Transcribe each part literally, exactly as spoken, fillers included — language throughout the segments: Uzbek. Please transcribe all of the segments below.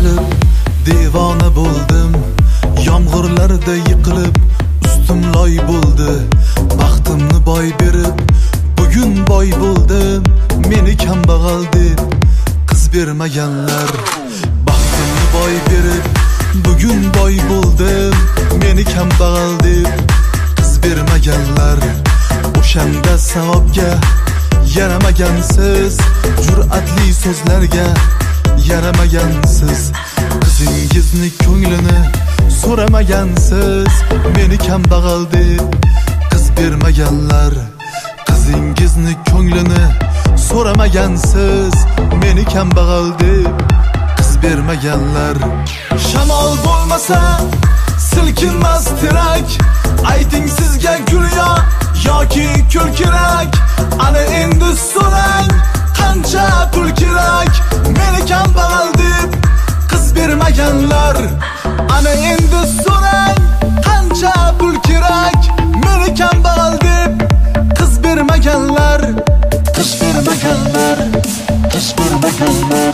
qilib devona bo'ldim. Yomg'irlarda yiqilib ustim loy bo'ldi. Baxtimni boy berib bugun boy bo'ldim. Meni kambag'al deb qiz bermaganlar. Baxtimni boy berib bugun boy bo'ldim. Meni kambag'al deb qiz bermaganlar. O'shanda savobga yaramagansiz, jur'atli so'zlarga yaramagansiz. Qizingizni ko'nglini so'ramagansiz. Meni kambag'al deb qiz bermaganlar. Qizingizni ko'nglini so'ramagansiz. Meni kambag'al deb qiz bermaganlar. Shamol bo'lmasa silkinmas terak. Ayting sizga gulyo yoki kul kerak. Ana endi so'rang, qancha pul kerak? Meni kambag'al deb qiz bermaganlar. Ana endi so'rang, qancha pul kerak? Meni kambag'al deb qiz bermaganlar. Qiz bermaganlar. Qiz bermaganlar.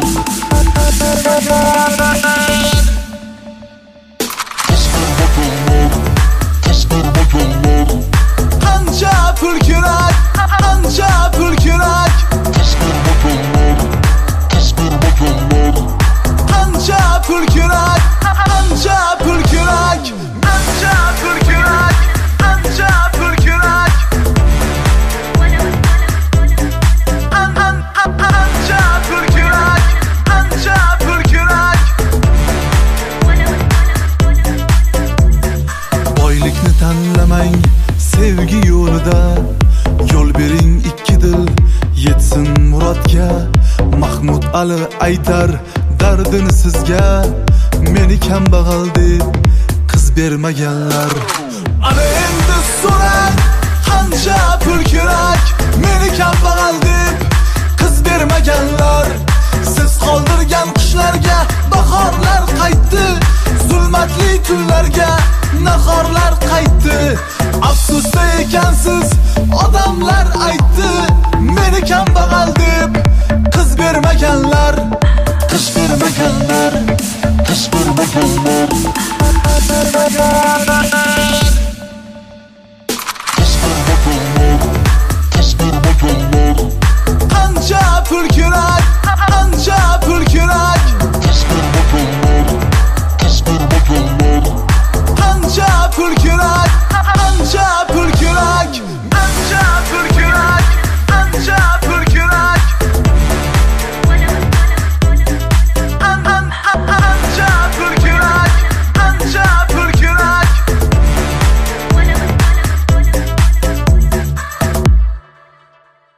Qancha pul kerak? Qancha pul kerak? Qancha pul kerak? Qancha pul kerak? Qancha pul kerak? Qancha pul kerak? Qancha pul kerak? Qancha pul kerak? Boylikni tanlamang sevgi yo'lida. Yo'l bering ikki dil yetsin murodga. Mahmud Ali aytar dardini sizga. Meni kambag'al deb qiz bermaganlar. Ana endi so'rang, qancha pul kerak? Meni kambag'al deb qiz bermaganlar. Siz qoldirgan qushlarga bahorlar qaytdi. Zulmatli tunlarga nahorlar qaytdi. Afsusda ekansiz odamlar aytdi. Meni kambag'al deb qiz bermaganlar. Qiz bermaganlar.